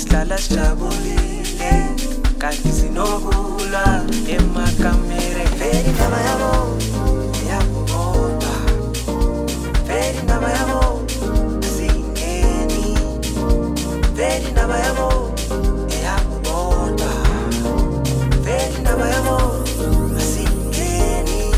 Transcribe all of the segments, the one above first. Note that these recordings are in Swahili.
sihlala sijabulile kanti sinokula emakamere. Vele indaba yabo iyakubona, vele indaba yabo asingeni, vele indaba yabo iyakubona, vele indaba yabo asingeni.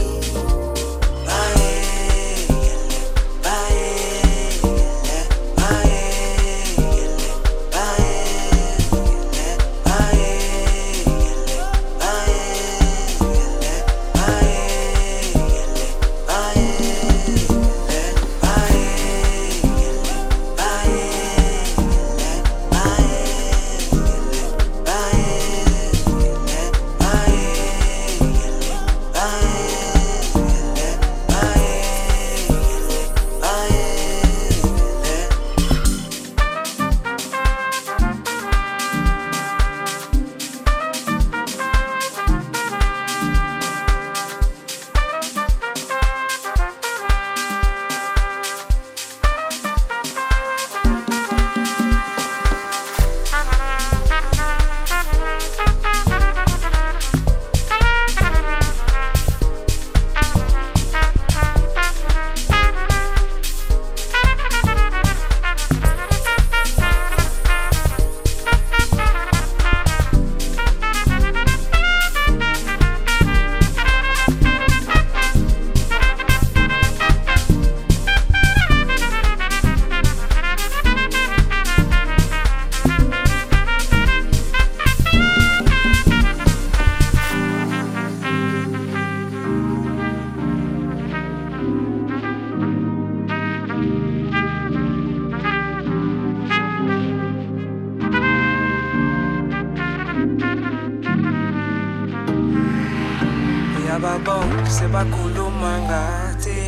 Ababonke sebakhuluma ngathi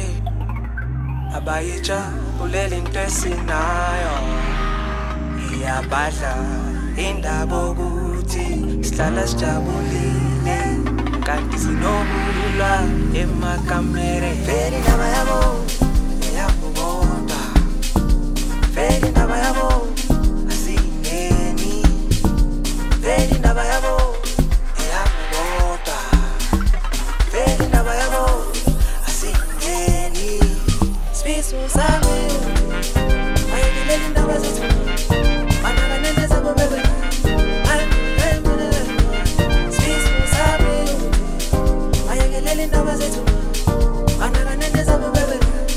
abayijabuleli into esinayo, iyabadla indaba ukuthi sihlala sijabulile kanti sinokula emakamere. Vele indaba yabo iyakubona, vele indaba yabo asingeni, vele indaba yabo usami ayelele indaba zethu manakanene zabo bebe usami ayelele indaba zethu manakanene zabo bebe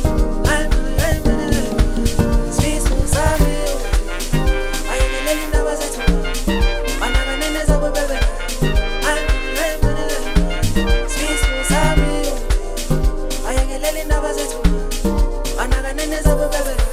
usami ayelele indaba zethu manakanene zabo bebe usami ayelele indaba zethu Anaga nene zabo bebe